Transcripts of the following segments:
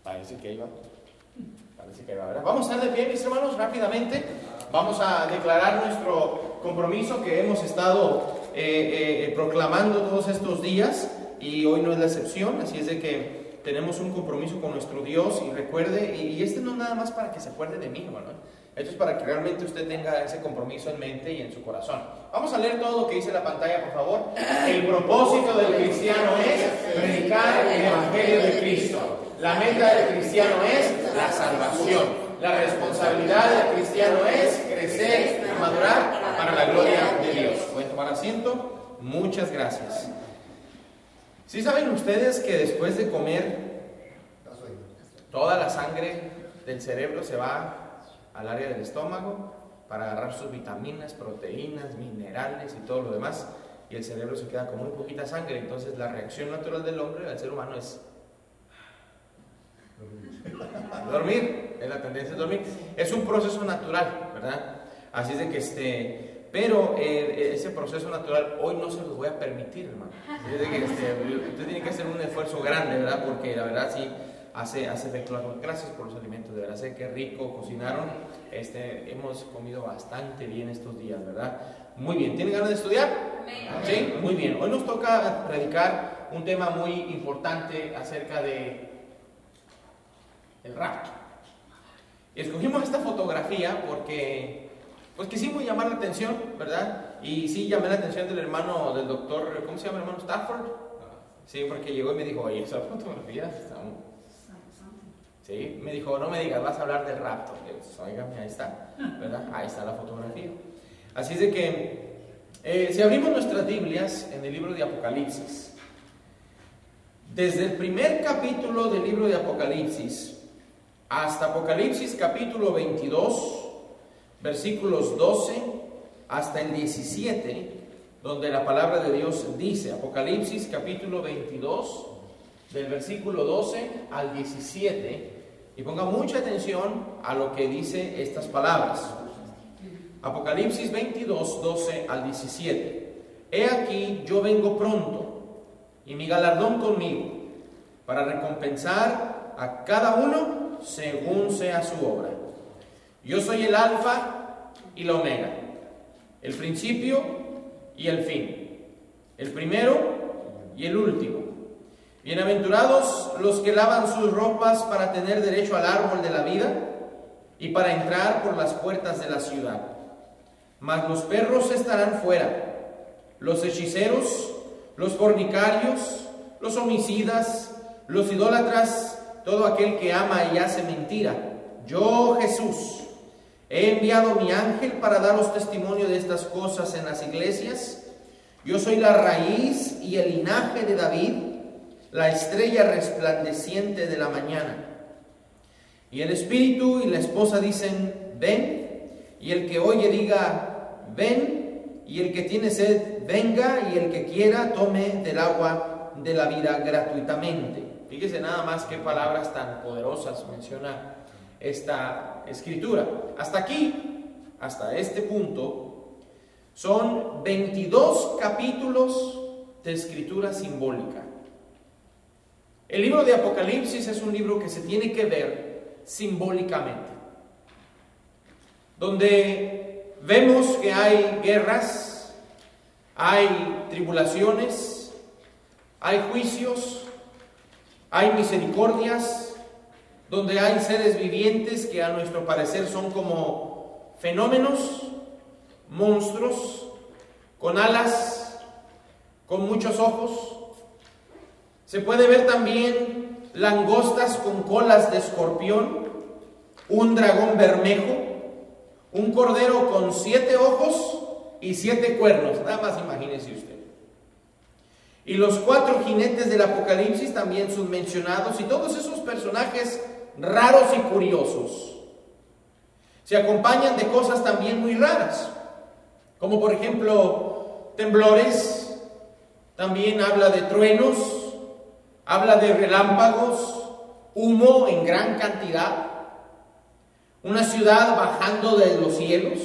Parece que iba. ¿Verdad? Vamos a estar de pie, mis hermanos, rápidamente. Vamos a declarar nuestro compromiso que hemos estado proclamando todos estos días, y hoy no es la excepción. Así es de que tenemos un compromiso con nuestro Dios, y recuerde, y este no es nada más para que se acuerde de mí, ¿verdad? Esto es para que realmente usted tenga ese compromiso en mente y en su corazón. Vamos a leer todo lo que dice la pantalla, por favor. El propósito del cristiano es predicar el evangelio de Cristo. La meta del cristiano es la salvación. La responsabilidad del cristiano es crecer y madurar para la gloria de Dios. ¿Pueden tomar asiento? Muchas gracias. ¿Sí saben ustedes que después de comer, toda la sangre del cerebro se va al área del estómago para agarrar sus vitaminas, proteínas, minerales y todo lo demás, y el cerebro se queda con muy poquita sangre? Entonces la reacción natural del hombre, del ser humano, es dormir. Es la tendencia a dormir. Es un proceso natural, ¿verdad? Así es de que pero ese proceso natural hoy no se los voy a permitir, hermano. Es de que usted tiene que hacer un esfuerzo grande, ¿verdad? Porque la verdad sí hace efecto. Gracias por los alimentos, de verdad, sé que rico cocinaron. Hemos comido bastante bien estos días, ¿verdad? Muy bien. ¿Tienen ganas de estudiar? Sí, muy bien. Hoy nos toca predicar un tema muy importante acerca de el rapto. Escogimos esta fotografía porque pues quisimos llamar la atención, ¿verdad? Y sí llamé la atención del hermano, del doctor, ¿cómo se llama el hermano? Stafford. Sí, porque llegó y me dijo, oye, esa fotografía está muy... Sí, me dijo, no me digas, vas a hablar del rapto. Pues, óigame, ahí está, ¿verdad? Ahí está la fotografía. Así es de que, si abrimos nuestras Biblias en el libro de Apocalipsis, desde el primer capítulo del libro de Apocalipsis hasta Apocalipsis capítulo 22, versículos 12 hasta el 17, donde la palabra de Dios dice, Apocalipsis capítulo 22, del versículo 12 al 17, y ponga mucha atención a lo que dice estas palabras. Apocalipsis 22, 12 al 17. He aquí, yo vengo pronto, y mi galardón conmigo, para recompensar a cada uno según sea su obra. Yo soy el Alfa y la Omega, el principio y el fin, el primero y el último. Bienaventurados los que lavan sus ropas para tener derecho al árbol de la vida y para entrar por las puertas de la ciudad. Mas los perros estarán fuera, los hechiceros, los fornicarios, los homicidas, los idólatras, todo aquel que ama y hace mentira. Yo, Jesús, he enviado mi ángel para daros testimonio de estas cosas en las iglesias. Yo soy la raíz y el linaje de David, la estrella resplandeciente de la mañana. Y el espíritu y la esposa dicen, ven, y el que oye diga, ven, y el que tiene sed, venga, y el que quiera tome del agua de la vida gratuitamente. Fíjese nada más qué palabras tan poderosas menciona esta escritura. Hasta aquí, hasta este punto, son 22 capítulos de escritura simbólica. El libro de Apocalipsis es un libro que se tiene que ver simbólicamente, donde vemos que hay guerras, hay tribulaciones, hay juicios, hay misericordias, donde hay seres vivientes que a nuestro parecer son como fenómenos, monstruos, con alas, con muchos ojos. Se puede ver también langostas con colas de escorpión, un dragón bermejo, un cordero con 7 ojos y 7 cuernos. Nada más imagínese usted. Y los 4 jinetes del Apocalipsis también son mencionados, y todos esos personajes raros y curiosos se acompañan de cosas también muy raras, como por ejemplo temblores, también habla de truenos, habla de relámpagos, humo en gran cantidad, una ciudad bajando de los cielos,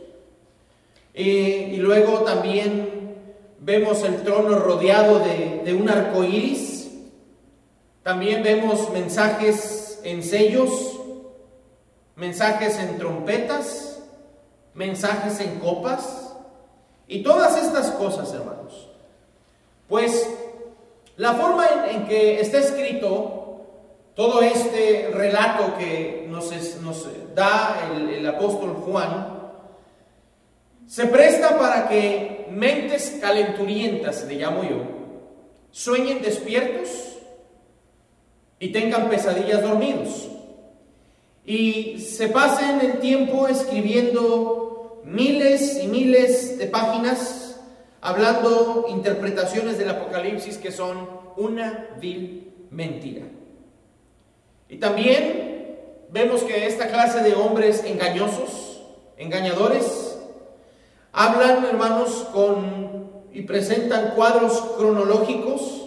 y luego también vemos el trono rodeado de un arco iris. También vemos mensajes en sellos, mensajes en trompetas, mensajes en copas y todas estas cosas, hermanos. Pues la forma en que está escrito todo este relato que nos da el apóstol Juan, se presta para que mentes calenturientas, le llamo yo, sueñen despiertos y tengan pesadillas dormidos. Y se pasen el tiempo escribiendo miles y miles de páginas, hablando interpretaciones del Apocalipsis que son una vil mentira. Y también vemos que esta clase de hombres engañosos, engañadores, hablan, hermanos, y presentan cuadros cronológicos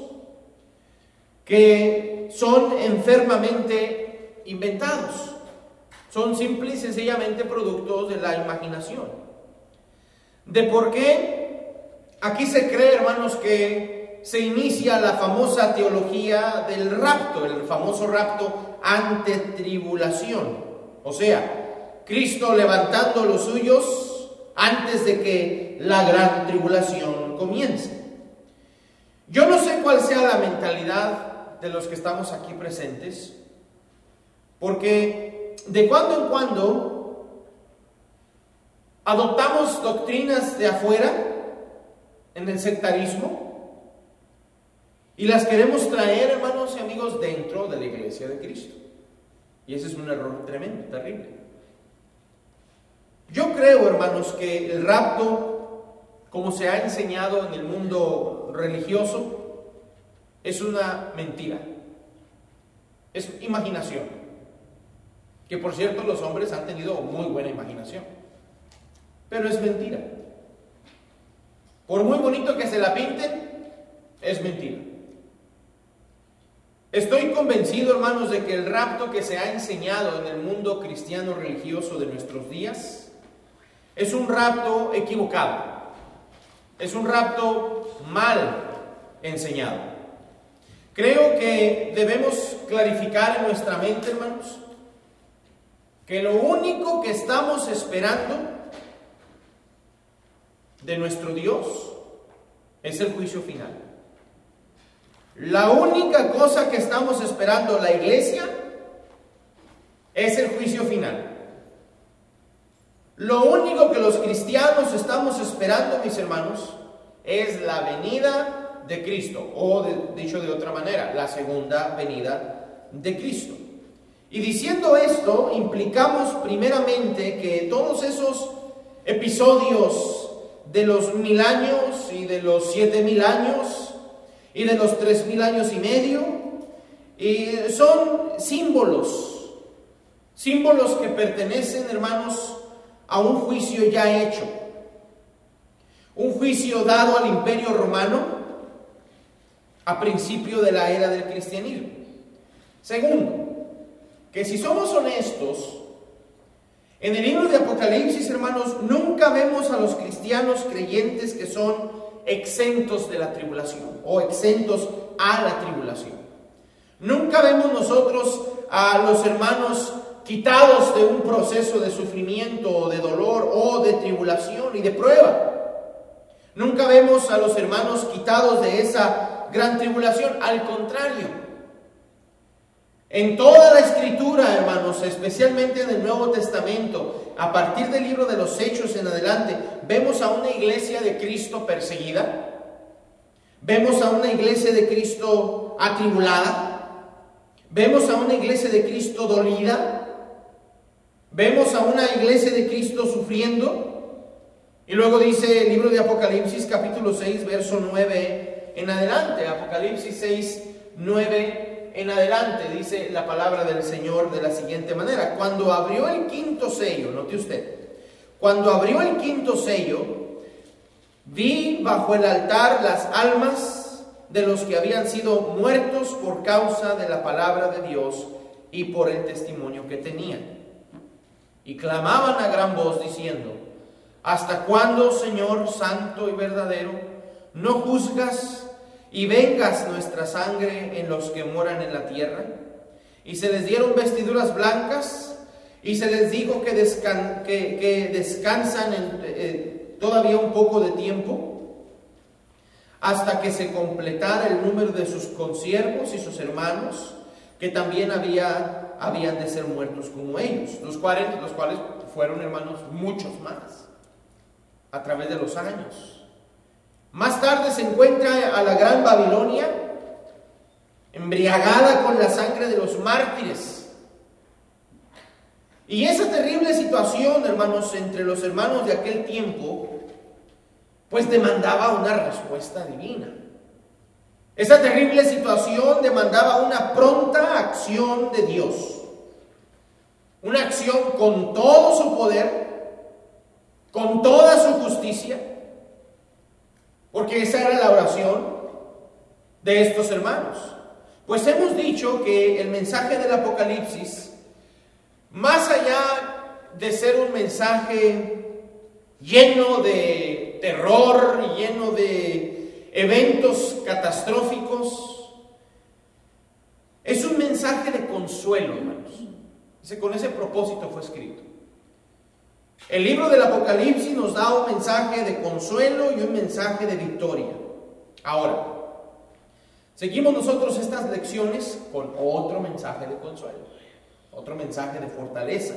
que son enfermamente inventados. Son simple y sencillamente productos de la imaginación. ¿De por qué? Aquí se cree, hermanos, que se inicia la famosa teología del rapto, el famoso rapto ante tribulación. O sea, Cristo levantando los suyos antes de que la gran tribulación comience. Yo no sé cuál sea la mentalidad de los que estamos aquí presentes, porque de cuando en cuando adoptamos doctrinas de afuera en el sectarismo y las queremos traer, hermanos y amigos, dentro de la iglesia de Cristo. Y ese es un error tremendo, terrible. Yo creo, hermanos, que el rapto, como se ha enseñado en el mundo religioso, es una mentira. Es imaginación. Que por cierto, los hombres han tenido muy buena imaginación. Pero es mentira. Por muy bonito que se la pinten, es mentira. Estoy convencido, hermanos, de que el rapto que se ha enseñado en el mundo cristiano religioso de nuestros días es un rapto equivocado. Es un rapto mal enseñado. Creo que debemos clarificar en nuestra mente, hermanos, que lo único que estamos esperando de nuestro Dios es el juicio final. La única cosa que estamos esperando la iglesia es el juicio final. Lo único que los cristianos estamos esperando, mis hermanos, es la venida de Cristo, o dicho de otra manera, la segunda venida de Cristo. Y diciendo esto, implicamos primeramente que todos esos episodios de los 1000 años y de los 7000 años y de los 3000 años y medio son símbolos que pertenecen, hermanos, a un juicio ya hecho, un juicio dado al Imperio Romano a principio de la era del cristianismo. Segundo, que si somos honestos, en el libro de Apocalipsis, hermanos, nunca vemos a los cristianos creyentes que son exentos de la tribulación o exentos a la tribulación. Nunca vemos nosotros a los hermanos quitados de un proceso de sufrimiento o de dolor o de tribulación y de prueba. Nunca vemos a los hermanos quitados de esa gran tribulación. Al contrario, en toda la Escritura, hermanos, especialmente en el Nuevo Testamento, a partir del libro de los Hechos en adelante, vemos a una iglesia de Cristo perseguida, vemos a una iglesia de Cristo atribulada, vemos a una iglesia de Cristo dolida, vemos a una iglesia de Cristo sufriendo, y luego dice el libro de Apocalipsis, capítulo 6, verso 9 en adelante, Apocalipsis 6, 9 en adelante, dice la palabra del Señor de la siguiente manera: cuando abrió el quinto sello, note usted, cuando abrió el quinto sello, vi bajo el altar las almas de los que habían sido muertos por causa de la palabra de Dios y por el testimonio que tenían. Y clamaban a gran voz diciendo: ¿hasta cuándo, Señor santo y verdadero, no juzgas y vengas nuestra sangre en los que moran en la tierra. Y se les dieron vestiduras blancas, y se les dijo que descansan todavía un poco de tiempo, hasta que se completara el número de sus consiervos y sus hermanos, que también habían de ser muertos como ellos, los cuales fueron, hermanos, muchos más, a través de los años. Más tarde se encuentra a la gran Babilonia, embriagada con la sangre de los mártires. Y esa terrible situación, hermanos, entre los hermanos de aquel tiempo, pues demandaba una respuesta divina. Esa terrible situación demandaba una pronta acción de Dios. Una acción con todo su poder, con toda su justicia, porque esa era la oración de estos hermanos. Pues hemos dicho que el mensaje del Apocalipsis, más allá de ser un mensaje lleno de terror, lleno de eventos catastróficos, es un mensaje de consuelo, hermanos. Con ese propósito fue escrito. El libro del Apocalipsis nos da un mensaje de consuelo y un mensaje de victoria. Ahora, seguimos nosotros estas lecciones con otro mensaje de consuelo, otro mensaje de fortaleza.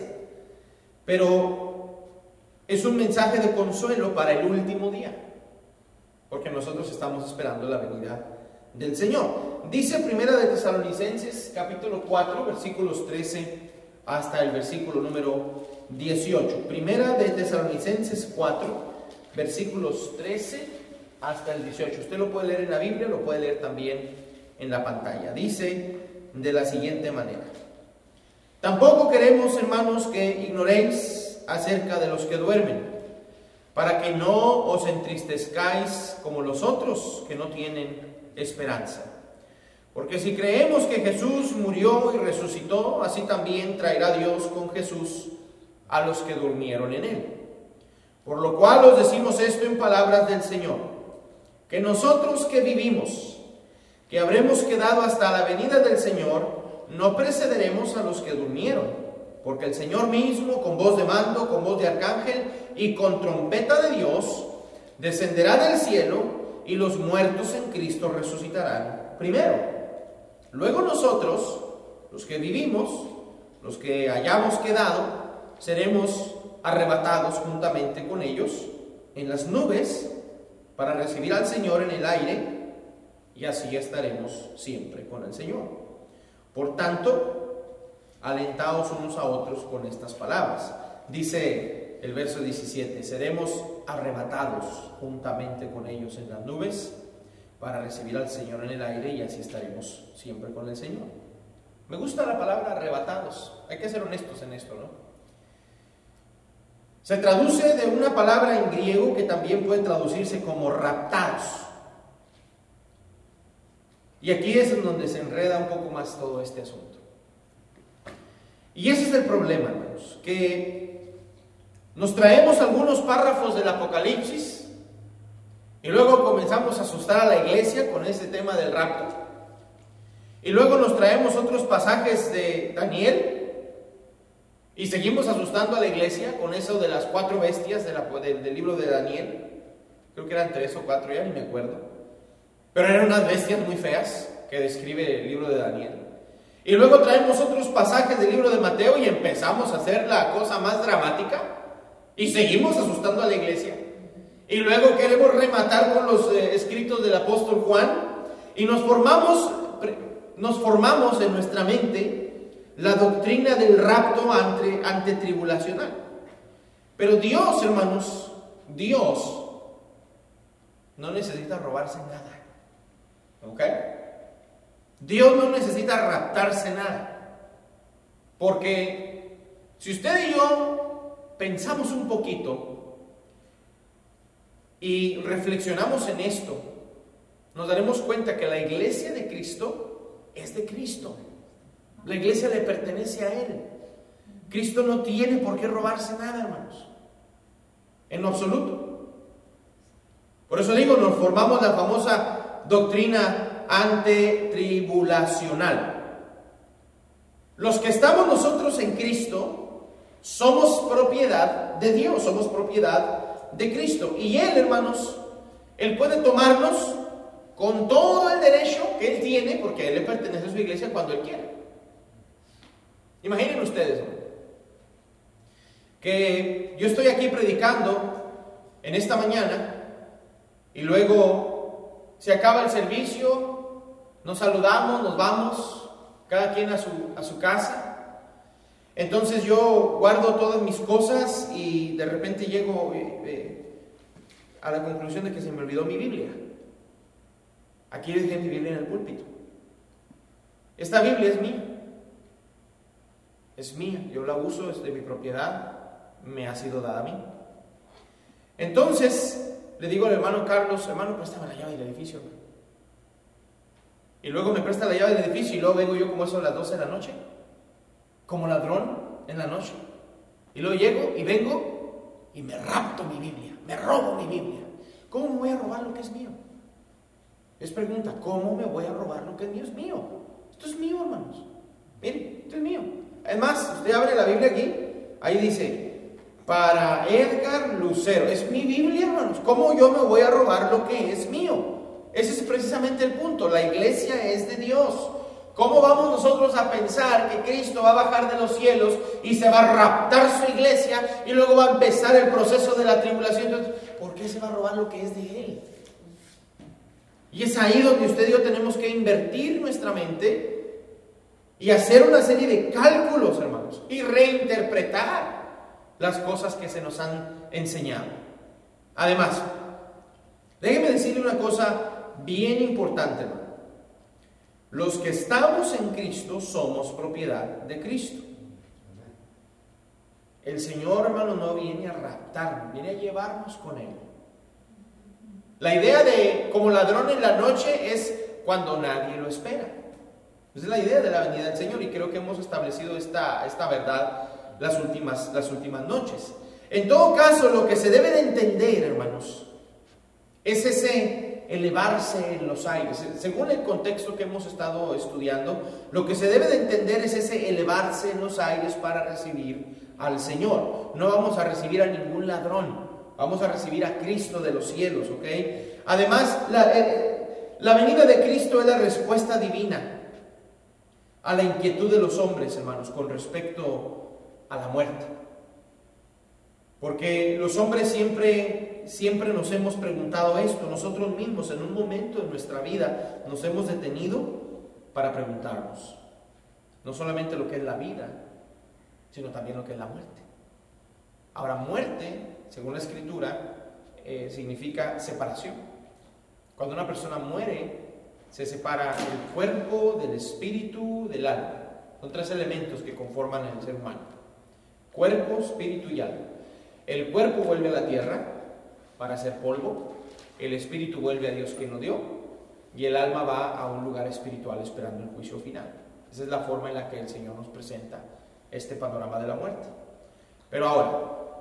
Pero es un mensaje de consuelo para el último día, porque nosotros estamos esperando la venida del Señor. Dice Primera de Tesalonicenses, capítulo 4, versículos 13 hasta el versículo número 18. Primera de Tesalonicenses 4, versículos 13 hasta el 18. Usted lo puede leer en la Biblia, lo puede leer también en la pantalla. Dice de la siguiente manera: tampoco queremos, hermanos, que ignoréis acerca de los que duermen, para que no os entristezcáis como los otros que no tienen esperanza. Porque si creemos que Jesús murió y resucitó, así también traerá Dios con Jesús a los que durmieron en él. Por lo cual os decimos esto en palabras del Señor, que nosotros que vivimos, que habremos quedado hasta la venida del Señor, no precederemos a los que durmieron, porque el Señor mismo, con voz de mando, con voz de arcángel y con trompeta de Dios, descenderá del cielo, y los muertos en Cristo resucitarán primero. Luego nosotros, los que vivimos, los que hayamos quedado, seremos arrebatados juntamente con ellos en las nubes para recibir al Señor en el aire, y así estaremos siempre con el Señor. Por tanto, alentaos unos a otros con estas palabras. Dice el verso 17: seremos arrebatados juntamente con ellos en las nubes para recibir al Señor en el aire, y así estaremos siempre con el Señor. Me gusta la palabra arrebatados. Hay que ser honestos en esto, ¿no? Se traduce de una palabra en griego que también puede traducirse como raptados. Y aquí es en donde se enreda un poco más todo este asunto. Y ese es el problema, hermanos, que nos traemos algunos párrafos del Apocalipsis y luego comenzamos a asustar a la iglesia con ese tema del rapto. Y luego nos traemos otros pasajes de Daniel y seguimos asustando a la iglesia con eso de las 4 bestias del libro de Daniel. Creo que eran 3 o 4, ya ni me acuerdo. Pero eran unas bestias muy feas que describe el libro de Daniel. Y luego traemos otros pasajes del libro de Mateo y empezamos a hacer la cosa más dramática y seguimos asustando a la iglesia. Y luego queremos rematar con los escritos del apóstol Juan y nos formamos en nuestra mente la doctrina del rapto antetribulacional. Pero Dios, hermanos, Dios no necesita robarse nada. ¿Ok? Dios no necesita raptarse nada. Porque si usted y yo pensamos un poquito y reflexionamos en esto, nos daremos cuenta que la iglesia de Cristo es de Cristo. La iglesia le pertenece a Él. Cristo no tiene por qué robarse nada, hermanos. En lo absoluto. Por eso digo, nos formamos la famosa doctrina antetribulacional. Los que estamos nosotros en Cristo somos propiedad de Dios, somos propiedad de Cristo. Y Él, hermanos, Él puede tomarnos con todo el derecho que Él tiene, porque a Él le pertenece a su iglesia cuando Él quiera. Imaginen ustedes, ¿no?, que yo estoy aquí predicando en esta mañana y luego se acaba el servicio, nos saludamos, nos vamos, cada quien a su casa. Entonces yo guardo todas mis cosas y de repente llego a la conclusión de que se me olvidó mi Biblia. Aquí dejé mi Biblia en el púlpito. Esta Biblia es mía. Es mía, yo la uso, es de mi propiedad, me ha sido dada a mí. Entonces le digo al hermano Carlos: hermano, préstame la llave del edificio. Y luego me presta la llave del edificio y luego vengo yo como eso a las 12 de la noche, como ladrón en la noche. Y luego llego y vengo y me rapto mi Biblia, me robo mi Biblia. ¿Cómo me voy a robar lo que es mío? Es pregunta, ¿cómo me voy a robar lo que es mío? Es mío. Esto es mío, hermanos. Miren, esto es mío. Además, usted abre la Biblia aquí, ahí dice, para Edgar Lucero. Es mi Biblia, hermanos. ¿Cómo yo me voy a robar lo que es mío? Ese es precisamente el punto. La iglesia es de Dios. ¿Cómo vamos nosotros a pensar que Cristo va a bajar de los cielos y se va a raptar su iglesia y luego va a empezar el proceso de la tribulación? Entonces, ¿por qué se va a robar lo que es de Él? Y es ahí donde usted y yo tenemos que invertir nuestra mente y hacer una serie de cálculos, hermanos, y reinterpretar las cosas que se nos han enseñado. Además, déjeme decirle una cosa bien importante, hermano. Los que estamos en Cristo somos propiedad de Cristo. El Señor, hermano, no viene a raptarnos, viene a llevarnos con Él. La idea de como ladrón en la noche es cuando nadie lo espera. Esa es la idea de la venida del Señor y creo que hemos establecido esta verdad las últimas noches. En todo caso, lo que se debe de entender, hermanos, es ese elevarse en los aires. Según el contexto que hemos estado estudiando, lo que se debe de entender es ese elevarse en los aires para recibir al Señor. No vamos a recibir a ningún ladrón, vamos a recibir a Cristo de los cielos, ¿ok? Además, la venida de Cristo es la respuesta divina a la inquietud de los hombres, hermanos, con respecto a la muerte. Porque los hombres siempre nos hemos preguntado esto. Nosotros mismos en un momento de nuestra vida nos hemos detenido para preguntarnos no solamente lo que es la vida, sino también lo que es la muerte. Ahora, muerte, según la Escritura, significa separación. Cuando una persona muere, se separa el cuerpo del espíritu, del alma. Son tres elementos que conforman el ser humano: cuerpo, espíritu y alma. El cuerpo vuelve a la tierra para ser polvo, el espíritu vuelve a Dios que nos dio y el alma va a un lugar espiritual esperando el juicio final. Esa es la forma en la que el Señor nos presenta este panorama de la muerte. Pero ahora,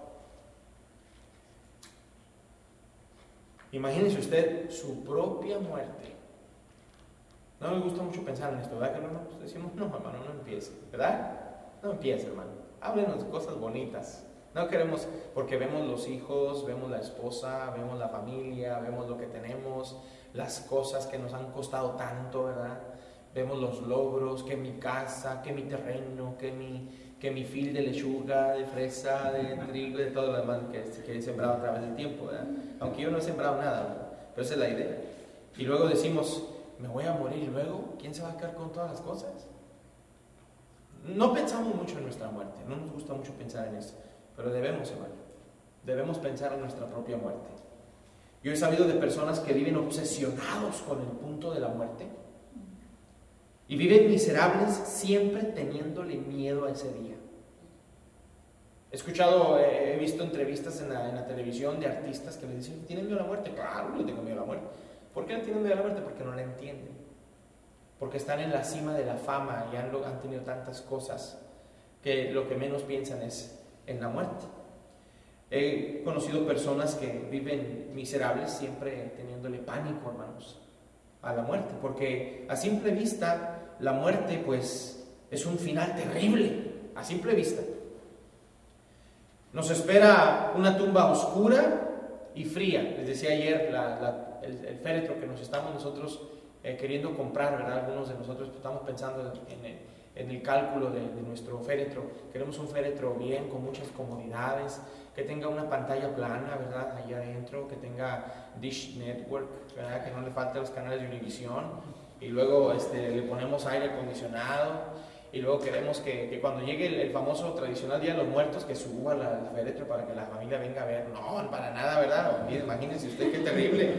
imagínese usted su propia muerte. No me gusta mucho pensar en esto, ¿verdad? Que no nos decimos, no, hermano, no empiece, ¿verdad? No empiece, hermano. Háblenos de cosas bonitas. No queremos, porque vemos los hijos, vemos la esposa, vemos la familia, vemos lo que tenemos, las cosas que nos han costado tanto, ¿verdad? Vemos los logros, que mi casa, que mi terreno, que mi fil de lechuga, de fresa, de trigo, de todo lo demás que he sembrado a través del tiempo, ¿verdad? Aunque yo no he sembrado nada, ¿verdad? Pero esa es la idea. Y luego decimos, me voy a morir y luego, ¿quién se va a quedar con todas las cosas? No pensamos mucho en nuestra muerte, no nos gusta mucho pensar en eso. Pero debemos, hermano, debemos pensar en nuestra propia muerte. Yo he sabido de personas que viven obsesionados con el punto de la muerte y viven miserables siempre teniéndole miedo a ese día. He visto entrevistas en la televisión de artistas que le dicen, ¿tienen miedo a la muerte? Claro, yo tengo miedo a la muerte. ¿Por qué no tienen miedo a la muerte? Porque no la entienden. Porque están en la cima de la fama y han tenido tantas cosas que lo que menos piensan es en la muerte. He conocido personas que viven miserables siempre teniéndole pánico, hermanos, a la muerte, porque a simple vista la muerte pues es un final terrible, a simple vista. Nos espera una tumba oscura y fría. Les decía ayer el féretro que nos estamos nosotros queriendo comprar, ¿verdad? Algunos de nosotros estamos pensando en el cálculo de nuestro féretro. Queremos un féretro bien, con muchas comodidades, que tenga una pantalla plana, ¿verdad? Allá adentro, que tenga Dish Network, ¿verdad? Que no le falten los canales de Univision, y luego le ponemos aire acondicionado, y luego queremos que cuando llegue el famoso tradicional Día de los Muertos, que suba el féretro para que la familia venga a ver. No, para nada, ¿verdad? Imagínense usted qué terrible.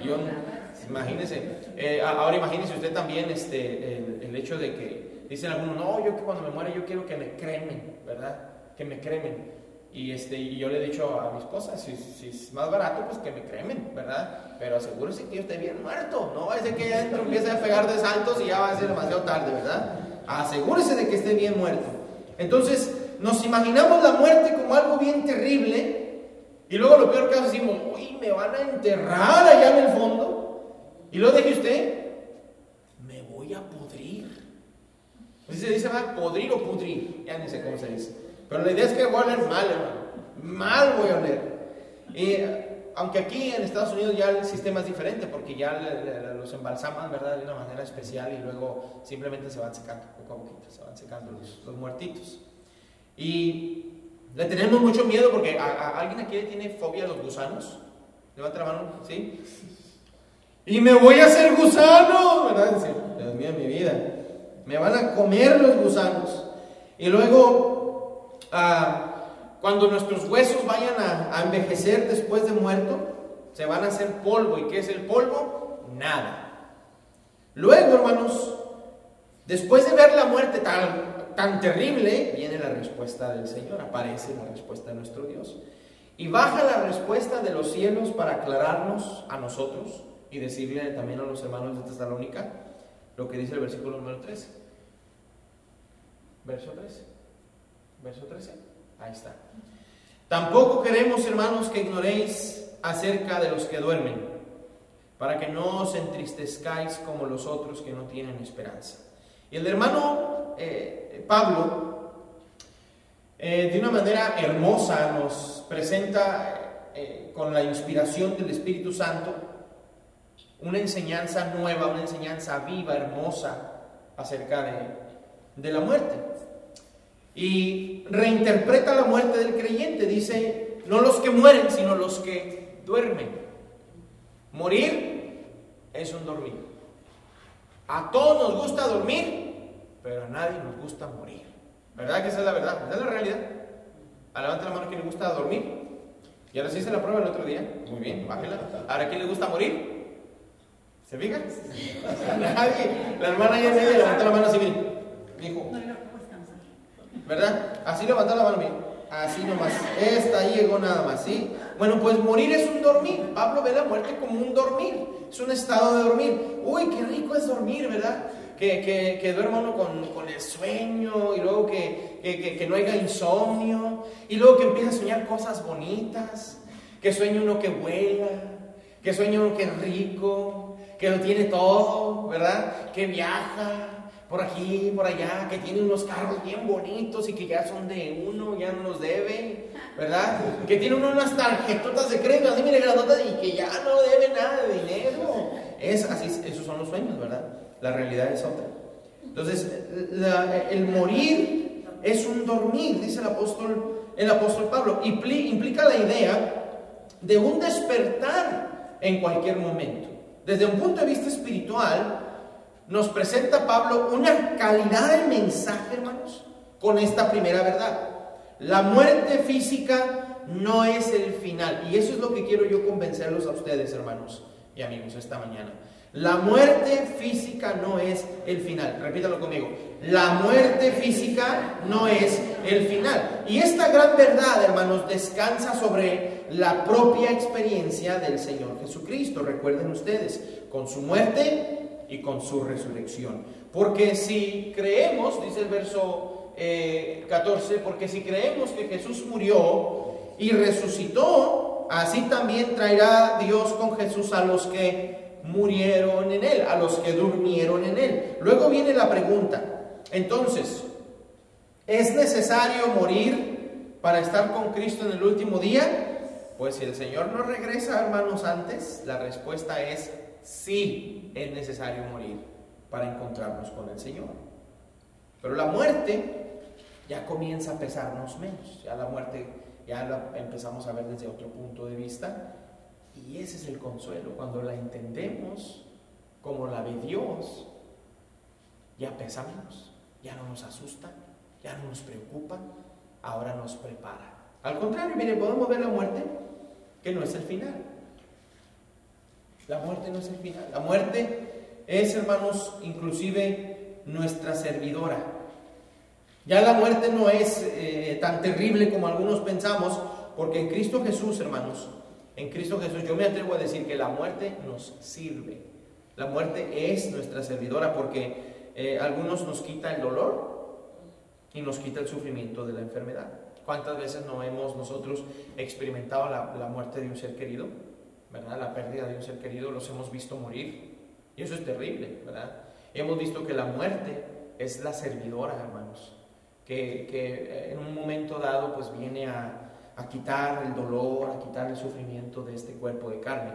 Imagínense. Ahora imagínense usted también el hecho de que dicen algunos, no, yo que cuando me muera yo quiero que me cremen, ¿verdad? Que me cremen. Y yo le he dicho a mi esposa, si es más barato, pues que me cremen, ¿verdad? Pero asegúrese que yo esté bien muerto, no va a ser que allá adentro empiece a pegar de saltos y ya va a ser demasiado tarde, ¿verdad? Asegúrese de que esté bien muerto. Entonces, nos imaginamos la muerte como algo bien terrible, y luego lo peor que decimos, uy, me van a enterrar allá en el fondo, y luego deje usted, me voy a pudrir. Así se dice, ¿verdad? Podrir o pudrir, ya ni sé cómo se dice. Pero la idea es que voy a oler mal, hermano. Mal voy a oler. Aunque aquí en Estados Unidos ya el sistema es diferente, porque ya los embalsaman, ¿verdad? De una manera especial, y luego simplemente se van secando, poco a poquito, se van secando los muertitos. Y le tenemos mucho miedo porque ¿alguien aquí tiene fobia a los gusanos? Levanta la mano, ¿sí? Y me voy a hacer gusano, ¿verdad? Sí, Dios mío, mi vida. Me van a comer los gusanos. Y luego, cuando nuestros huesos vayan a envejecer después de muerto, se van a hacer polvo. ¿Y qué es el polvo? Nada. Luego, hermanos, después de ver la muerte tan terrible, viene la respuesta del Señor, aparece la respuesta de nuestro Dios. Y baja la respuesta de los cielos para aclararnos a nosotros y decirle también a los hermanos de Tesalónica lo que dice el versículo número 13. Verso 13. Ahí está. Tampoco queremos, hermanos, que ignoréis acerca de los que duermen, para que no os entristezcáis como los otros que no tienen esperanza. Y el hermano Pablo, de una manera hermosa, nos presenta con la inspiración del Espíritu Santo una enseñanza nueva, una enseñanza viva, hermosa acerca de la muerte. Y reinterpreta la muerte del creyente. Dice, no los que mueren, sino los que duermen. Morir es un dormir. A todos nos gusta dormir, pero a nadie nos gusta morir. ¿Verdad que esa es la verdad? ¿Esa es la realidad? Levanta la mano que le gusta dormir. Y ahora sí hice la prueba el otro día. Muy bien, bájela. Ahora, ¿quién le gusta morir? ¿Se fijan? Nadie. La hermana ya media levantó la mano así, miren. Dijo, ¿verdad? Así levantó la mano, miren. Así nomás. Esta ahí llegó nada más, ¿sí? Bueno, pues morir es un dormir. Pablo ve la muerte como un dormir. Es un estado de dormir. Uy, qué rico es dormir, ¿verdad? Que duerma uno con el sueño, y luego que no haya insomnio, y luego que empiece a soñar cosas bonitas, que sueñe uno que vuela, que sueñe uno que es rico, que lo tiene todo, ¿verdad? Que viaja por aquí, por allá, que tiene unos carros bien bonitos y que ya son de uno, ya no los debe, ¿verdad? Que tiene uno unas tarjetotas de crédito así, mire, grandotas, y que ya no debe nada de dinero. Así, esos son los sueños, ¿verdad? La realidad es otra. Entonces, el morir es un dormir, dice el apóstol Pablo. Implica la idea de un despertar en cualquier momento. Desde un punto de vista espiritual, nos presenta Pablo una calidad de mensaje, hermanos, con esta primera verdad. La muerte física no es el final. Y eso es lo que quiero yo convencerlos a ustedes, hermanos y amigos, esta mañana. La muerte física no es el final. Repítalo conmigo. La muerte física no es el final. Y esta gran verdad, hermanos, descansa sobre la propia experiencia del Señor Jesucristo. Recuerden ustedes, con su muerte y con su resurrección. Porque si creemos, dice el verso 14, porque si creemos que Jesús murió y resucitó, así también traerá Dios con Jesús a los que murieron en Él, a los que durmieron en Él. Luego viene la pregunta, entonces, ¿es necesario morir para estar con Cristo en el último día? Pues si el Señor no regresa, hermanos, antes, la respuesta es sí, es necesario morir para encontrarnos con el Señor. Pero la muerte ya comienza a pesarnos menos, ya la muerte ya la empezamos a ver desde otro punto de vista, y ese es el consuelo, cuando la entendemos como la ve Dios, ya pesa menos, ya no nos asusta, ya no nos preocupa, ahora nos prepara. Al contrario, miren, podemos ver la muerte que no es el final. La muerte no es el final. La muerte es, hermanos, inclusive nuestra servidora. Ya la muerte no es tan terrible como algunos pensamos, porque en Cristo Jesús, hermanos, en Cristo Jesús, yo me atrevo a decir que la muerte nos sirve. La muerte es nuestra servidora, porque algunos nos quita el dolor y nos quita el sufrimiento de la enfermedad. ¿Cuántas veces no hemos nosotros experimentado la muerte de un ser querido? ¿Verdad? La pérdida de un ser querido, los hemos visto morir, y eso es terrible, ¿verdad? Hemos visto que la muerte es la servidora, hermanos, que en un momento dado pues viene a quitar el dolor, a quitar el sufrimiento de este cuerpo de carne.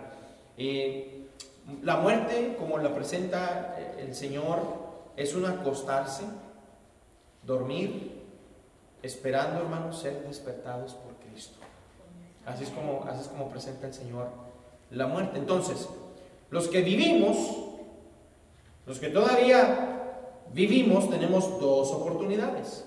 La muerte, como la presenta el Señor, es un acostarse, dormir, esperando, hermanos, ser despertados por Cristo. Así es como presenta el Señor la muerte. Entonces, los que vivimos, los que todavía vivimos, tenemos dos oportunidades.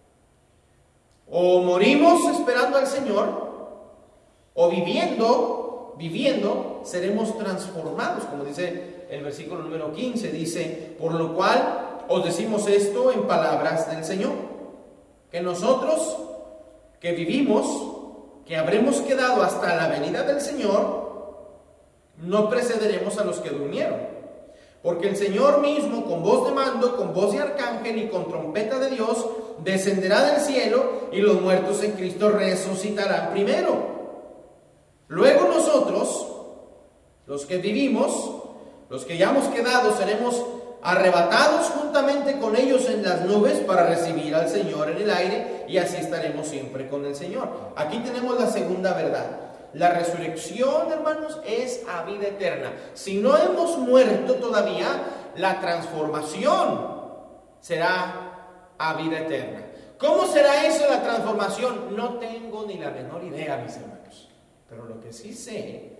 O morimos esperando al Señor, o viviendo, seremos transformados, como dice el versículo número 15, dice, por lo cual os decimos esto en palabras del Señor, que nosotros que vivimos, que habremos quedado hasta la venida del Señor, no precederemos a los que durmieron. Porque el Señor mismo, con voz de mando, con voz de arcángel y con trompeta de Dios, descenderá del cielo, y los muertos en Cristo resucitarán primero. Luego nosotros, los que vivimos, los que ya hemos quedado, seremos arrebatados juntamente con ellos en las nubes para recibir al Señor en el aire, y así estaremos siempre con el Señor. Aquí tenemos la segunda verdad. La resurrección, hermanos, es a vida eterna. Si no hemos muerto todavía, la transformación será a vida eterna. ¿Cómo será eso, la transformación? No tengo ni la menor idea, mis hermanos. Pero lo que sí sé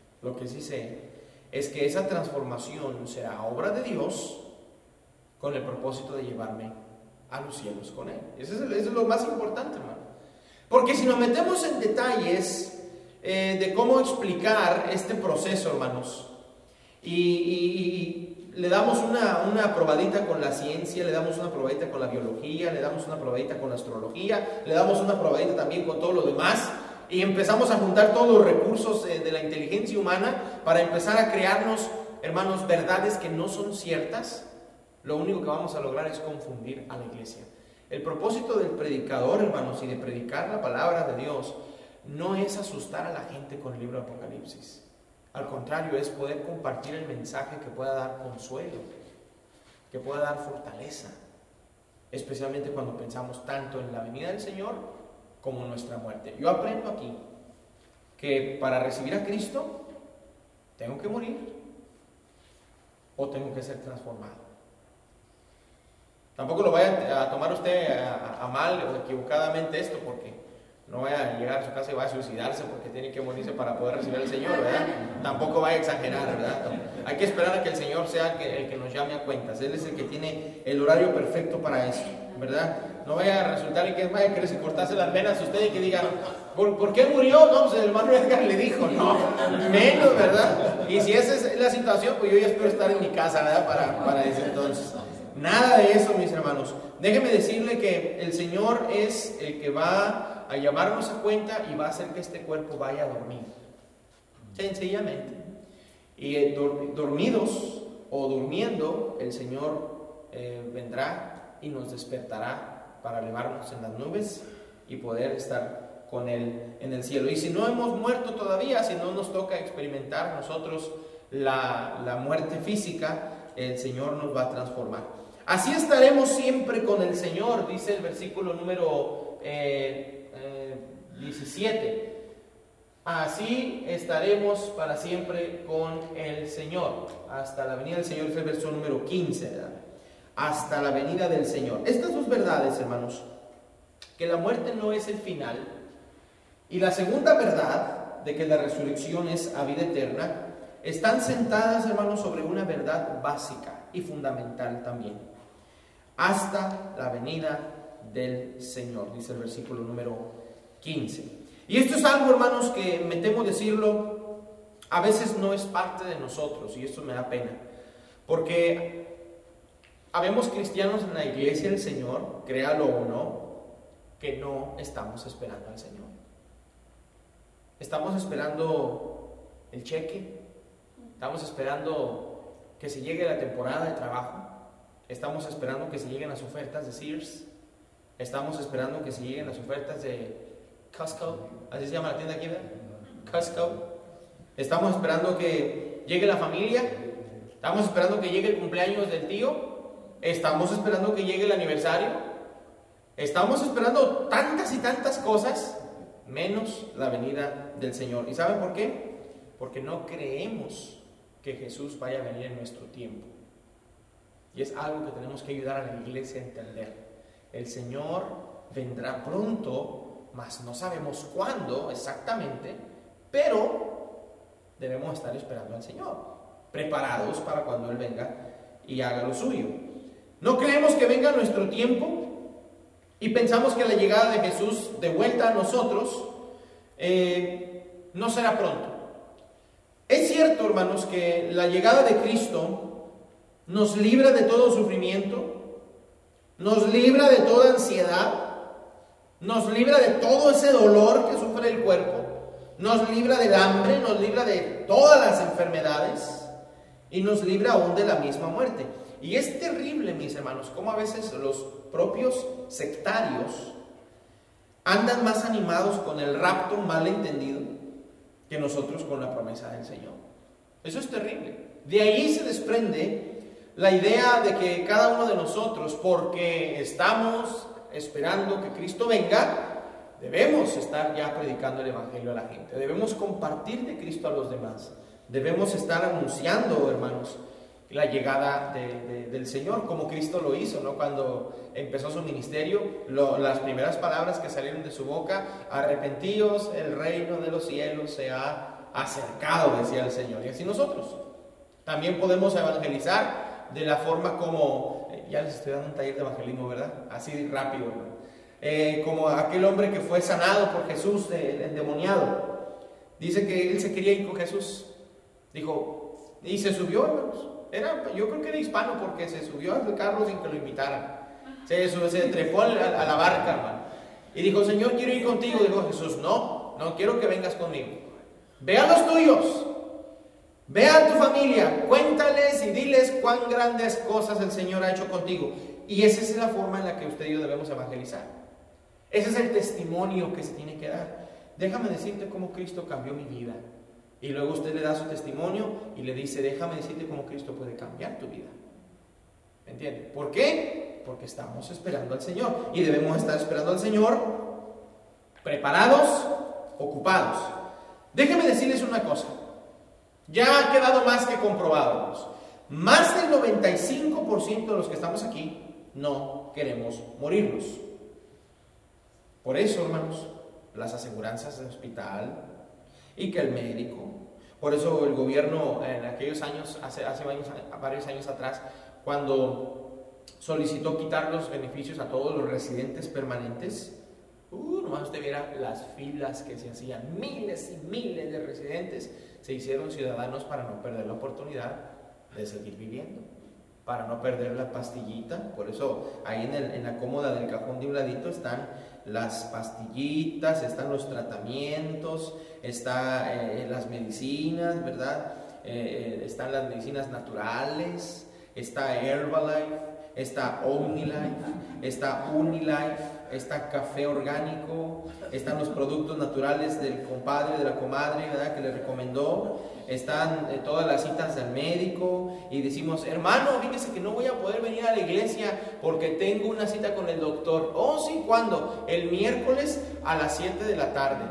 es que esa transformación será obra de Dios con el propósito de llevarme a los cielos con Él. Eso es lo más importante, hermano. Porque si nos metemos en detalles de cómo explicar este proceso, hermanos, y le damos una probadita con la ciencia, le damos una probadita con la biología, le damos una probadita con la astrología, le damos una probadita también con todo lo demás, y empezamos a juntar todos los recursos de la inteligencia humana para empezar a crearnos, hermanos, verdades que no son ciertas, lo único que vamos a lograr es confundir a la iglesia. El propósito del predicador, hermanos, y de predicar la palabra de Dios, no es asustar a la gente con el libro de Apocalipsis. Al contrario, es poder compartir el mensaje que pueda dar consuelo, que pueda dar fortaleza, especialmente cuando pensamos tanto en la venida del Señor como en nuestra muerte. Yo aprendo aquí que para recibir a Cristo tengo que morir o tengo que ser transformado. Tampoco lo vaya a tomar usted a mal o equivocadamente esto, porque no vaya a llegar a su casa y vaya a suicidarse porque tiene que morirse para poder recibir al Señor, ¿verdad? Tampoco vaya a exagerar, ¿verdad? Hay que esperar a que el Señor sea el que nos llame a cuentas. Él es el que tiene el horario perfecto para eso, ¿verdad? No vaya a resultar y que vaya a quererse cortarse las venas usted y que diga, ¿por qué murió? No, pues el hermano Edgar le dijo, no, menos, ¿verdad? Y si esa es la situación, pues yo ya espero estar en mi casa, ¿verdad? Para ese entonces. Nada de eso, mis hermanos. Déjeme decirle que el Señor es el que va a llamarnos a cuenta y va a hacer que este cuerpo vaya a dormir. Sencillamente. Y dormidos o durmiendo, el Señor vendrá y nos despertará para elevarnos en las nubes y poder estar con Él en el cielo. Y si no hemos muerto todavía, si no nos toca experimentar nosotros la muerte física, el Señor nos va a transformar. Así estaremos siempre con el Señor, dice el versículo número 17. Así estaremos para siempre con el Señor, hasta la venida del Señor, es el verso número 15, ¿verdad? Hasta la venida del Señor. Estas dos verdades, hermanos, que la muerte no es el final, y la segunda verdad, de que la resurrección es a vida eterna, están sentadas, hermanos, sobre una verdad básica y fundamental también. Hasta la venida del Señor, dice el versículo número 15. Y esto es algo, hermanos, que me temo decirlo, a veces no es parte de nosotros, y esto me da pena, porque habemos cristianos en la iglesia del Señor, créalo o no, que no estamos esperando al Señor. Estamos esperando el cheque, estamos esperando que se llegue la temporada de trabajo, estamos esperando que se lleguen las ofertas de Sears, estamos esperando que se lleguen las ofertas de Costco, así se llama la tienda aquí, ¿verdad? Costco. Estamos esperando que llegue la familia, estamos esperando que llegue el cumpleaños del tío, estamos esperando que llegue el aniversario, estamos esperando tantas y tantas cosas, menos la venida del Señor. ¿Y saben por qué? Porque no creemos que Jesús vaya a venir en nuestro tiempo. Y es algo que tenemos que ayudar a la iglesia a entender. El Señor vendrá pronto, mas no sabemos cuándo exactamente, pero debemos estar esperando al Señor, preparados para cuando Él venga y haga lo suyo. No creemos que venga nuestro tiempo y pensamos que la llegada de Jesús de vuelta a nosotros no será pronto. Es cierto, hermanos, que la llegada de Cristo nos libra de todo sufrimiento, nos libra de toda ansiedad, nos libra de todo ese dolor que sufre el cuerpo, nos libra del hambre, nos libra de todas las enfermedades y nos libra aún de la misma muerte. Y es terrible, mis hermanos, cómo a veces los propios sectarios andan más animados con el rapto mal entendido que nosotros con la promesa del Señor. Eso es terrible. De ahí se desprende la idea de que cada uno de nosotros, porque estamos esperando que Cristo venga, debemos estar ya predicando el Evangelio a la gente, debemos compartir de Cristo a los demás, debemos estar anunciando, hermanos, la llegada del Señor, como Cristo lo hizo, ¿no? Cuando empezó su ministerio, las primeras palabras que salieron de su boca: arrepentíos, el reino de los cielos se ha acercado, decía el Señor. Y así nosotros también podemos evangelizar de la forma como, ya les estoy dando un taller de evangelismo, ¿verdad? Así rápido, ¿no? Como aquel hombre que fue sanado por Jesús, endemoniado. Dice que él se quería ir con Jesús. Dijo, y se subió, hermanos. Yo creo que era hispano, porque se subió al carro sin que lo invitaran. Se trepó a la barca, hermano. Y dijo, Señor, quiero ir contigo. Dijo Jesús, no quiero que vengas conmigo. Ve a los tuyos. Ve a tu familia, cuéntales y diles cuán grandes cosas el Señor ha hecho contigo. Y esa es la forma en la que usted y yo debemos evangelizar. Ese es el testimonio que se tiene que dar. Déjame decirte cómo Cristo cambió mi vida. Y luego usted le da su testimonio y le dice, déjame decirte cómo Cristo puede cambiar tu vida. ¿Me entiende? ¿Por qué? Porque estamos esperando al Señor. Y debemos estar esperando al Señor preparados, ocupados. Déjenme decirles una cosa. Ya ha quedado más que comprobado. Más del 95% de los que estamos aquí no queremos morirnos. Por eso, hermanos, las aseguranzas del hospital y que el médico. Por eso el gobierno en aquellos años, hace varios años atrás, cuando solicitó quitar los beneficios a todos los residentes permanentes, nomás usted viera las filas que se hacían. Miles y miles de residentes se hicieron ciudadanos para no perder la oportunidad de seguir viviendo, para no perder la pastillita. Por eso ahí en la cómoda del cajón de un ladito están las pastillitas, están los tratamientos, están las medicinas, ¿verdad? Están las medicinas naturales, está Herbalife, está OmniLife, está Unilife, está café orgánico, están los productos naturales del compadre, de la comadre, ¿verdad?, que le recomendó, están todas las citas del médico, y decimos, hermano, fíjese que no voy a poder venir a la iglesia porque tengo una cita con el doctor. Oh, sí, ¿cuándo? El miércoles a las 7 de la tarde.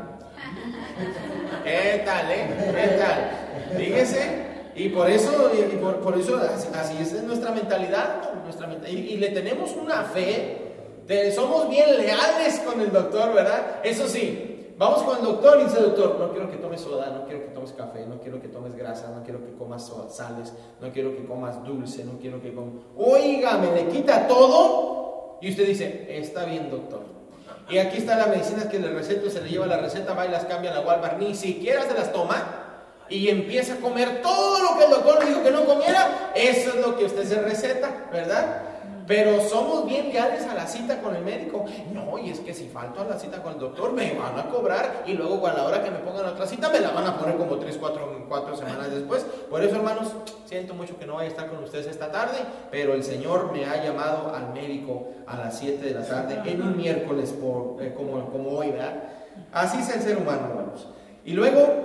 ¿Qué tal, ¿Qué tal? Fíjese. Y por eso, así es nuestra mentalidad, y le tenemos una fe, somos bien leales con el doctor, ¿verdad? Eso sí, vamos con el doctor y dice el doctor, no quiero que tomes soda, no quiero que tomes café, no quiero que tomes grasa, no quiero que comas sales, no quiero que comas dulce, no quiero que comas... Oiga, me le quita todo, y usted dice, está bien, doctor. Y aquí está la medicina que le receto, se le lleva la receta, va y las cambia a la Walmart, ni siquiera se las toma, y empieza a comer todo lo que el doctor le dijo que no comiera. Eso es lo que usted se receta, ¿verdad? Pero somos bien leales a la cita con el médico. No, y es que si falto a la cita con el doctor me van a cobrar, y luego a la hora que me pongan otra cita me la van a poner como 4 semanas después. Por eso, hermanos, siento mucho que no vaya a estar con ustedes esta tarde, pero el Señor me ha llamado al médico a las 7 de la tarde en un miércoles como hoy, ¿verdad? Así es el ser humano, hermanos. Y luego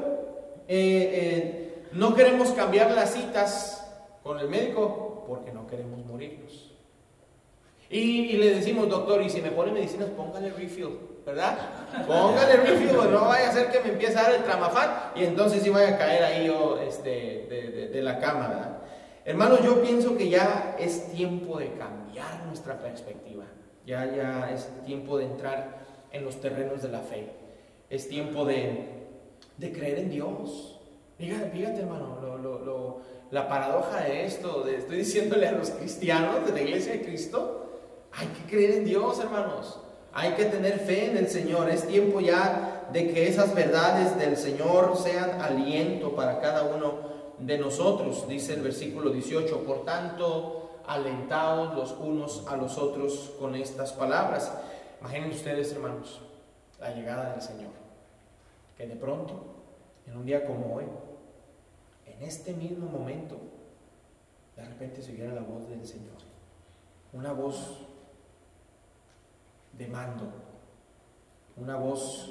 no queremos cambiar las citas con el médico porque no queremos morirnos. Y le decimos, doctor, y si me pone medicinas, póngale refill, ¿verdad? Póngale refill, no vaya a ser que me empiece a dar el Tramafat y entonces sí vaya a caer ahí yo de la cama, ¿verdad? Hermanos, yo pienso que ya es tiempo de cambiar nuestra perspectiva. Ya es tiempo de entrar en los terrenos de la fe. Es tiempo de creer en Dios. Fíjate, hermano, la paradoja de esto, estoy diciéndole a los cristianos de la iglesia de Cristo, hay que creer en Dios, hermanos. Hay que tener fe en el Señor. Es tiempo ya de que esas verdades del Señor sean aliento para cada uno de nosotros. Dice el versículo 18, por tanto, alentaos los unos a los otros con estas palabras. Imaginen ustedes, hermanos, la llegada del Señor. Que de pronto, en un día como hoy, en este mismo momento, de repente se oyera la voz del Señor. Una voz de mando, una voz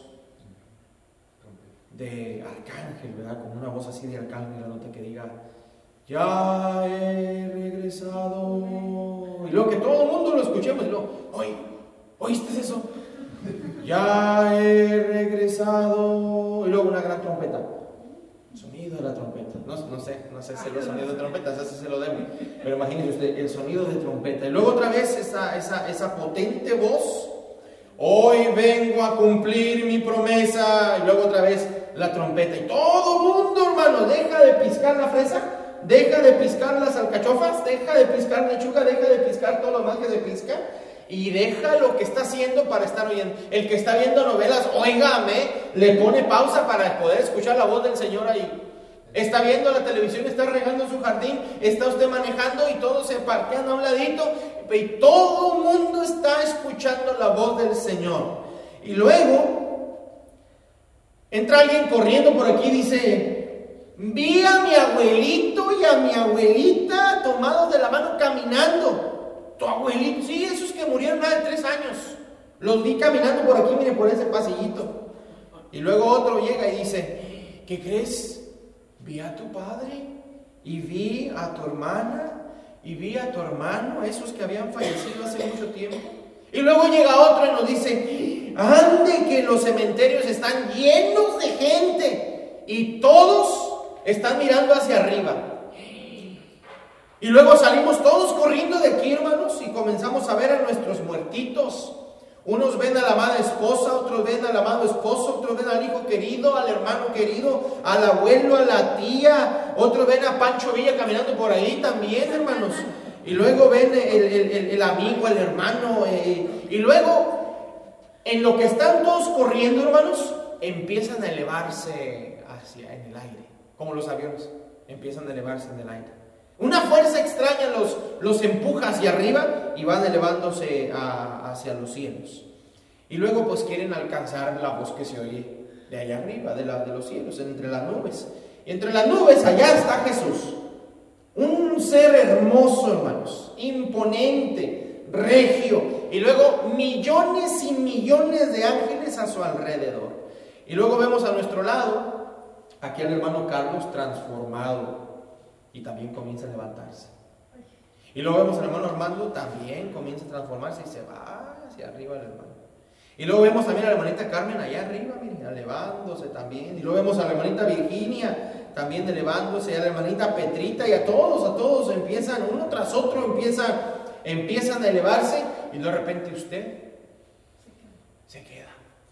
de arcángel, ¿verdad? Como una voz así de arcángel, la nota que diga, ya he regresado. Y luego que todo el mundo lo escuchemos, y luego, ¿oíste eso? Ya he regresado. Y luego una gran trompeta. Sonido de la trompeta. No sé si los sonidos de trompeta, ese se lo debo. Pero imagínese usted el sonido de trompeta. Y luego otra vez esa potente voz. Hoy vengo a cumplir mi promesa. Y luego otra vez la trompeta. Y todo el mundo, hermano, deja de piscar la fresa, deja de piscar las alcachofas, deja de piscar lechuga, deja de piscar todo lo más que se pisca. Y deja lo que está haciendo para estar oyendo. El que está viendo novelas, óigame, le pone pausa para poder escuchar la voz del Señor ahí. Está viendo la televisión, está regando su jardín, está usted manejando y todos se parquean a un ladito y todo el mundo está escuchando la voz del Señor. Y luego entra alguien corriendo por aquí y dice, vi a mi abuelito y a mi abuelita tomados de la mano caminando. Tu abuelito, sí, esos que murieron hace 3 años, los vi caminando por aquí, miren, por ese pasillito. Y luego otro llega y dice, ¿qué crees? Vi a tu padre y vi a tu hermana y vi a tu hermano, esos que habían fallecido hace mucho tiempo. Y luego llega otro y nos dice, ande que los cementerios están llenos de gente y todos están mirando hacia arriba. Y luego salimos todos corriendo de aquí, hermanos, y comenzamos a ver a nuestros muertitos. Unos ven a la amada esposa, otros ven al amado esposo, otros ven al hijo querido, al hermano querido, al abuelo, a la tía, otros ven a Pancho Villa caminando por ahí también, hermanos. Y luego ven el amigo, el hermano, y luego, en lo que están todos corriendo, hermanos, empiezan a elevarse en el aire, como los aviones, empiezan a elevarse en el aire. Una fuerza extraña los empuja hacia arriba y van elevándose hacia los cielos. Y luego pues quieren alcanzar la voz que se oye de allá arriba, de los cielos, entre las nubes. Y entre las nubes allá está Jesús. Un ser hermoso, hermanos, imponente, regio, y luego millones y millones de ángeles a su alrededor. Y luego vemos a nuestro lado, aquí al hermano Carlos transformado, y también comienza a levantarse. Y luego vemos al hermano Armando, también comienza a transformarse y se va hacia arriba el hermano. Y luego vemos también a la hermanita Carmen allá arriba, miren, elevándose también. Y luego vemos a la hermanita Virginia también elevándose, a la hermanita Petrita, y a todos empiezan, uno tras otro empiezan a elevarse, y de repente usted se queda.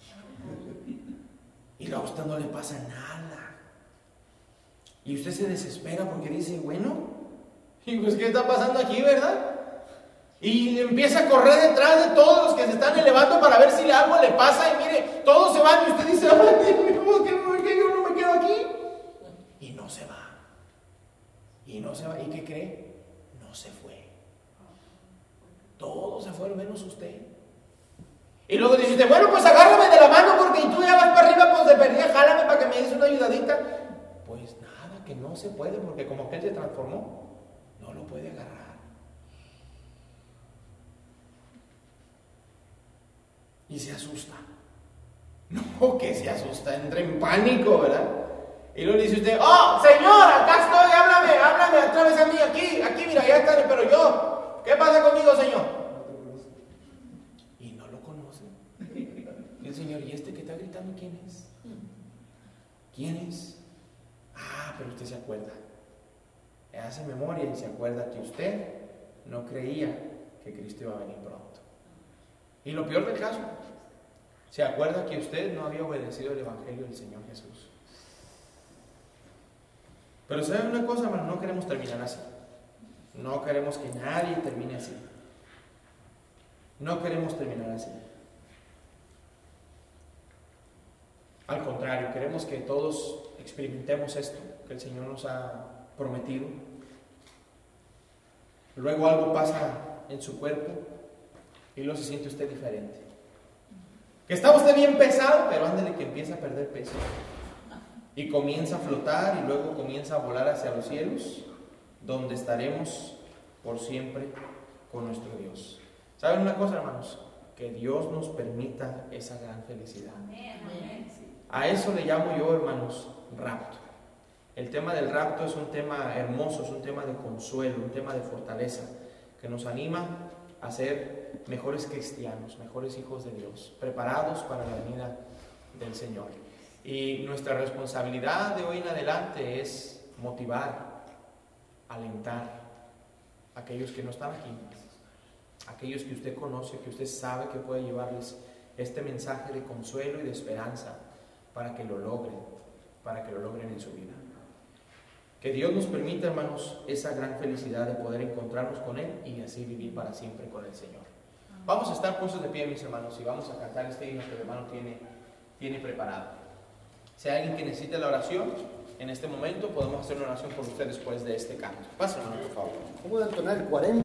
Y luego a usted no le pasa nada. Y usted se desespera porque dice, bueno, y pues ¿qué está pasando aquí, verdad? Y empieza a correr detrás de todos los que se están elevando para ver si algo le pasa. Y mire, todos se van y usted dice, ay, ¿por qué yo no me quedo aquí? Y no se va. Y no se va. ¿Y qué cree? No se fue. Todos se fueron menos usted. Y luego dice usted, bueno, pues agárrame de la mano porque tú ya vas para arriba, pues de perdida, jálame para que me des una ayudadita. Pues nada, que no se puede porque como que él se transformó, no lo puede agarrar. Y se asusta. No, que se asusta, entra en pánico, ¿verdad? Y luego dice usted, oh, señor, acá estoy, háblame, otra vez a mí, aquí, mira, ya está, pero yo, ¿qué pasa conmigo, señor? Y no lo conoce. Y el señor, ¿y este que está gritando quién es? ¿Quién es? Ah, pero usted se acuerda. Hace memoria y se acuerda que usted no creía que Cristo iba a venir pronto. Y lo peor del caso, se acuerda que usted no había obedecido el Evangelio del Señor Jesús. Pero ¿saben una cosa, hermano? No queremos terminar así. No queremos que nadie termine así. No queremos terminar así. Al contrario, queremos que todos experimentemos esto que el Señor nos ha prometido. Luego algo pasa en su cuerpo y luego se siente usted diferente. Que está usted bien pesado, pero ándele que empieza a perder peso. Y comienza a flotar y luego comienza a volar hacia los cielos, donde estaremos por siempre con nuestro Dios. ¿Saben una cosa, hermanos? Que Dios nos permita esa gran felicidad. A eso le llamo yo, hermanos, rapto. El tema del rapto es un tema hermoso, es un tema de consuelo, un tema de fortaleza, que nos anima a ser mejores cristianos, mejores hijos de Dios, preparados para la venida del Señor. Y nuestra responsabilidad de hoy en adelante es motivar, alentar a aquellos que no están aquí, aquellos que usted conoce, que usted sabe que puede llevarles este mensaje de consuelo y de esperanza para que lo logren en su vida. Que Dios nos permita, hermanos, esa gran felicidad de poder encontrarnos con Él y así vivir para siempre con el Señor. Vamos a estar puestos de pie, mis hermanos, y vamos a cantar este himno que el hermano tiene preparado. Si hay alguien que necesite la oración, en este momento podemos hacer una oración por usted después de este canto. Pase, hermano, por favor. Vamos a entonar el 40.